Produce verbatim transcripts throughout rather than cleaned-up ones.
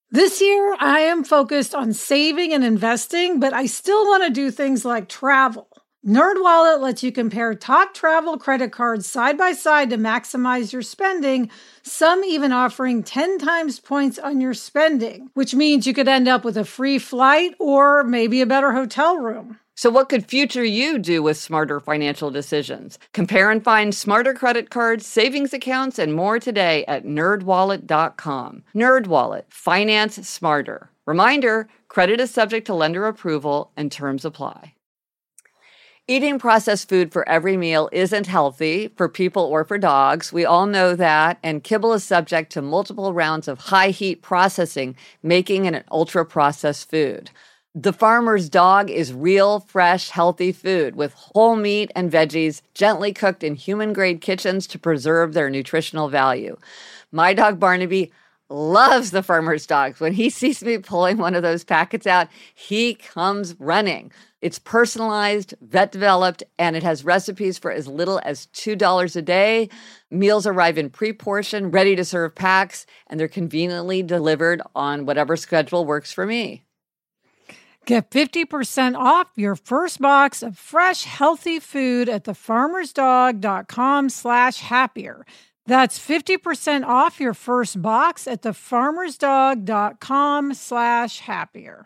This year, I am focused on saving and investing, but I still want to do things like travel. NerdWallet lets you compare top travel credit cards side by side to maximize your spending, some even offering ten times points on your spending, which means you could end up with a free flight or maybe a better hotel room. So what could future you do with smarter financial decisions? Compare and find smarter credit cards, savings accounts, and more today at nerd wallet dot com. NerdWallet. Finance smarter. Reminder, credit is subject to lender approval and terms apply. Eating processed food for every meal isn't healthy for people or for dogs. We all know that, and kibble is subject to multiple rounds of high-heat processing, making it an ultra-processed food. The Farmer's Dog is real, fresh, healthy food with whole meat and veggies gently cooked in human-grade kitchens to preserve their nutritional value. My dog Barnaby loves the Farmer's Dog. When he sees me pulling one of those packets out, he comes running. It's personalized, vet-developed, and it has recipes for as little as two dollars a day. Meals arrive in pre-portioned, ready-to-serve packs, and they're conveniently delivered on whatever schedule works for me. Get fifty percent off your first box of fresh, healthy food at thefarmersdog.com slash happier. That's fifty percent off your first box at thefarmersdog.com slash happier.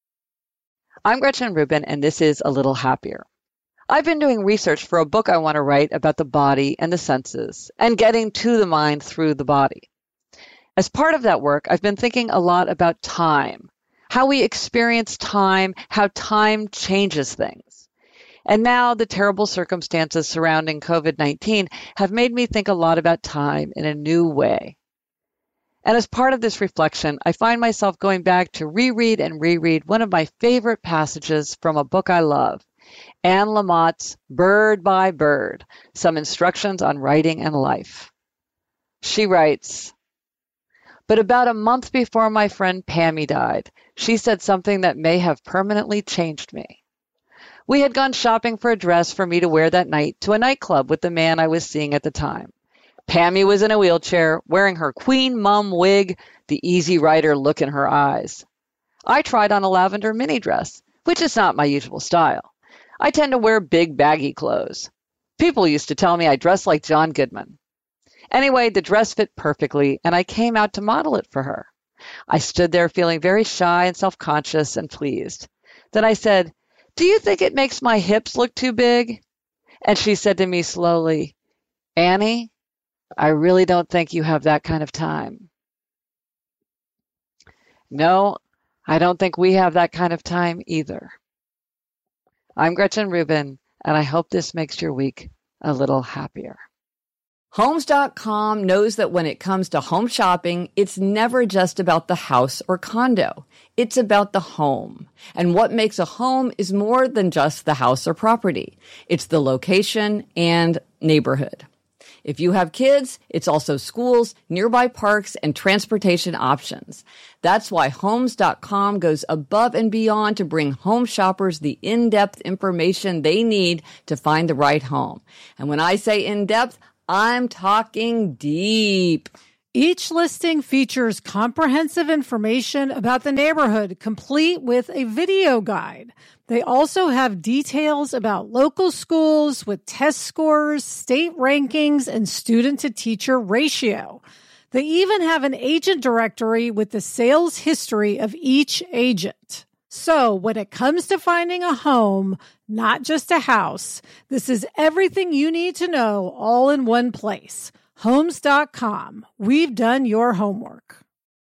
I'm Gretchen Rubin, and this is A Little Happier. I've been doing research for a book I want to write about the body and the senses, and getting to the mind through the body. As part of that work, I've been thinking a lot about time, how we experience time, how time changes things. And now the terrible circumstances surrounding covid nineteen have made me think a lot about time in a new way. And as part of this reflection, I find myself going back to reread and reread one of my favorite passages from a book I love, Anne Lamott's Bird by Bird, Some Instructions on Writing and Life. She writes, "But about a month before my friend Pammy died, she said something that may have permanently changed me. We had gone shopping for a dress for me to wear that night to a nightclub with the man I was seeing at the time. Pammy was in a wheelchair, wearing her Queen Mum wig, the easy rider look in her eyes. I tried on a lavender mini dress, which is not my usual style. I tend to wear big, baggy clothes. People used to tell me I dressed like John Goodman. Anyway, the dress fit perfectly, and I came out to model it for her. I stood there feeling very shy and self-conscious and pleased. Then I said, 'Do you think it makes my hips look too big?' And she said to me slowly, 'Annie, I really don't think you have that kind of time.' No, I don't think we have that kind of time either." I'm Gretchen Rubin, and I hope this makes your week a little happier. Homes dot com knows that when it comes to home shopping, it's never just about the house or condo. It's about the home. And what makes a home is more than just the house or property. It's the location and neighborhood. If you have kids, it's also schools, nearby parks, and transportation options. That's why Homes dot com goes above and beyond to bring home shoppers the in-depth information they need to find the right home. And when I say in-depth, I'm talking deep. Each listing features comprehensive information about the neighborhood, complete with a video guide. They also have details about local schools with test scores, state rankings, and student-to-teacher ratio. They even have an agent directory with the sales history of each agent. So when it comes to finding a home, not just a house, this is everything you need to know all in one place. Homes dot com. We've done your homework.